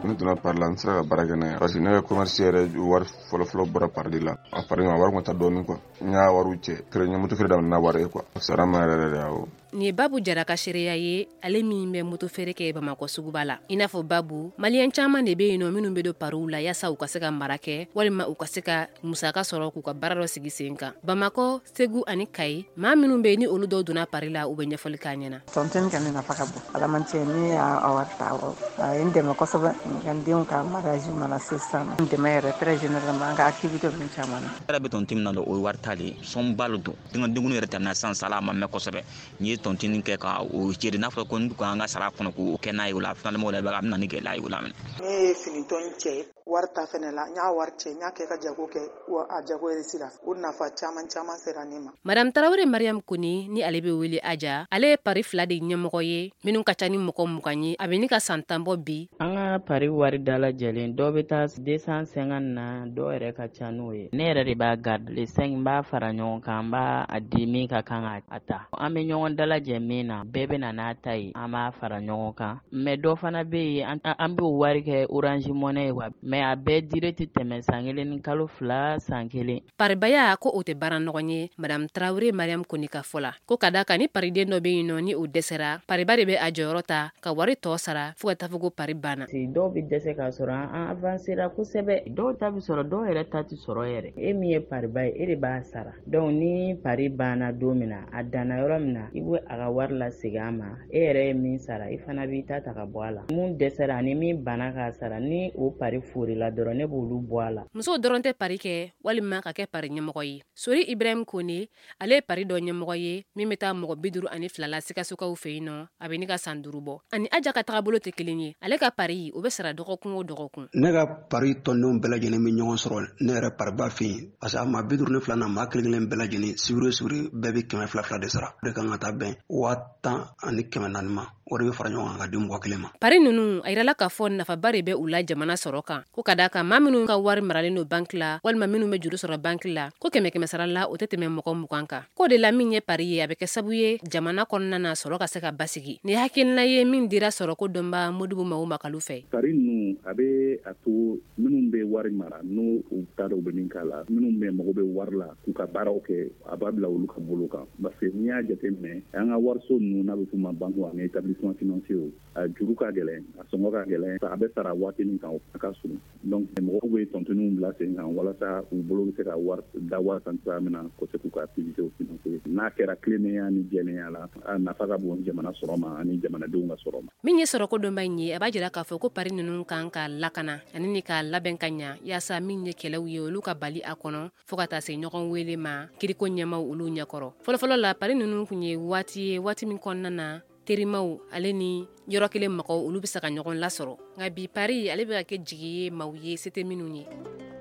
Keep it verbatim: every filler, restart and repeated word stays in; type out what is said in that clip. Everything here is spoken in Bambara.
ne donna pari la n sera ka baara kɛ n'a ye parce que ne ka commerce yɛrɛ wari fɔlɔfɔlɔ bɔra pari de la a pari ma wari ma taa dɔɔnin quoi n y'a wariw cɛ feere ɲɛ moto feere daminɛ n'a wari ye quoi sara ma yɛrɛ yɛrɛ awɔ. Nin ye Babu Jara ka seereya ye ale min bɛ moto feere kɛ Bamakɔ suguba la. I n'a fɔ Babu, maliyɛn caman de bɛ yen nɔ minnu bɛ don pariw la yaasa u ka se ka mara kɛ walima u ka se ka musaka sɔrɔ k'u ka baara dɔ sigi sen kan. Bamakɔ, Segu ani Kayi, maa minnu bɛ yen ni olu dɔw donna pari la u bɛ ɲɛfɔli k'a ɲɛna. Tontin ka ne nafa ka bon. Alamantiɛ ni y'a wari ta awɔ. A ye n dɛmɛ kosɛbɛ n ka denw ka mariage mana se sisan. N dɛmɛ yɛrɛ très généralement an ka activité ninnu caman na. Yɛrɛ bɛ tontin min na o ye wari tali sɔnba lo don. Denŋ denŋunu yɛrɛ tɛmɛna sisan sala ma mɛn kosɛbɛ. N ye tontinin kɛ ka o cɛ n'a fɔ ko n ka an ka sara kɔnɔ k'o kɛ n'a ye o la finalement o la a bɛ na ni gɛlɛya ye o la. Ne ye finitɔ in cɛ wari ta fɛnɛ la n y'a wari cɛ n y'a kɛ ka jago kɛ wa a jago yɛrɛ sira o nafa caman caman sera ne ma. Madame Tarawele Mariam Kone ni ale bɛ wele Aja, ale ye pari fila de ɲɛmɔgɔ ye minnu ka ca ni mɔgɔ mugan ye a bɛ ni ka san tan bɔ bi. An ka pari wari dalajɛlen dɔw bɛ taa deux cent cinquante na dɔw yɛrɛ ka ca n'o ye. Ne yɛrɛ de b'a garde les cinq n b'a fara ɲɔgɔn kan n b'a a di min ka kan a ta. An bɛ ɲɔgɔn dalajɛ min na bɛɛ bɛ na n'a ta ye an b'a fara ɲɔgɔn kan mais dɔ fana bɛ yen an bɛ wari kɛ Orange Money ye wa mais a bɛɛ dire tɛ tɛmɛ san kelen ni kalo fila san kelen. Paribaya ko o tɛ baara ɲɔgɔn ye Madame Tarawele Mariam Kone ka fɔ la ko ka da kan ni pariden dɔ bɛ yen nɔ ni o dɛsɛra pariba de bɛ a jɔyɔrɔ ta ka wari tɔ sara fo ka taa fɔ ko pari banna. Dɔw bɛ dɛsɛ k'a sɔrɔ an avancera kosɛbɛ dɔw ta bɛ sɔrɔ dɔw yɛrɛ ta tɛ sɔrɔ yɛrɛ e min ye pariba ye e de b'a sara donc ni pari banna don min na a danna yɔrɔ min na i bɛ a ka wari la segin a ma e yɛrɛ ye min sara i fana b'i ta ta ka bɔ a la mun dɛsɛra ani min banna k'a sara ni o pari forila dɔrɔn ne b'olu bɔ a la. Musow dɔrɔn tɛ pari kɛ walima ka kɛ pari ɲɛmɔgɔ ye. Sori Ibrahim Kone ale ye pari dɔ ɲɛmɔgɔ ye min bɛ taa mɔgɔ bi duuru ani fila la Sikasokaw fɛ yen nɔ a bɛ ni ka san duuru bɔ. Ani Aja ka tagabolo tɛ kelen ye ale ka pari o bɛ sara dɔgɔkun o dɔgɔkun. Ne ka pari tɔndenw bɛɛ lajɛlen bɛ ɲɔgɔn sɔrɔ ne yɛrɛ pariba fɛ yen parce que a maa bi duuru ni fila na maa kelen kelen bɛɛ lajɛlen sibiri sibiri bɛɛ bɛ kɛmɛ fila fila de sara o de kan ka taa bɛn waa tan ani kɛmɛ naani ma o de bɛ fara ɲɔgɔn kan ka di mɔgɔ kelen ma. Pari ninnu a yirala k'a fɔ nafaba de bɛ u la jamana sɔrɔ kan ko ka da kan maa minnu ka wari maralen don banki la walima minnu bɛ juru sɔrɔ banki la ko kɛmɛ kɛmɛ sara la o tɛ tɛmɛ mɔgɔ mugan kan. K'o de la min ye pari ye a bɛ kɛ sababu ye jamana kɔnɔna na sɔrɔ ka se ka basigi. Ni hakilina ye min dira sɔrɔ ko dɔnba Modibo Mawu Makalu fɛ. Pari ninnu a bɛ a to minnu bɛ wari mara n'u u t'a dɔn u bɛ min k'a la minnu bɛ mago bɛ wari la k'u ka baaraw kɛ a b'a bila olu ka bolo kan parce que n'i y'a jateminɛ an ka wariso ninnu n'a bɛ f'u ma banque ani établissement financier a juru ka gɛlɛn a sɔngɔ ka gɛlɛn a bɛ sara waati min kan a ka surun donc mɔgɔw bɛ tɔntɔninw bila sen kan walasa u bolo bɛ se ka wari da wari kan cogoya min na ko se k'u ka activité financer n'a kɛra tilennenya ni jɛlenya la a nafa ka bon jamana sɔrɔ ma ani jamanadenw ka sɔrɔ ma. Min ye sɔrɔ ko dɔnba in ye a b'a jira k'a fɔ ko pari ninnu kan ka lakana ani ni ka labɛn ka ɲa yaasa min ye kɛlɛw ye olu ka bali a kɔnɔ fo ka taa se ɲɔgɔn wele ma kiriko ɲɛmaw olu ɲɛkɔrɔ. Fɔlɔfɔlɔ la pari ninnu kun ye waati ye waati min kɔnɔna na terimaw ale ni yɔrɔ kelen mɔgɔw olu bɛ se ka ɲɔgɔn lasɔrɔ nka bi pari ale bɛ ka kɛ jigi ye maaw ye se tɛ minnu ye.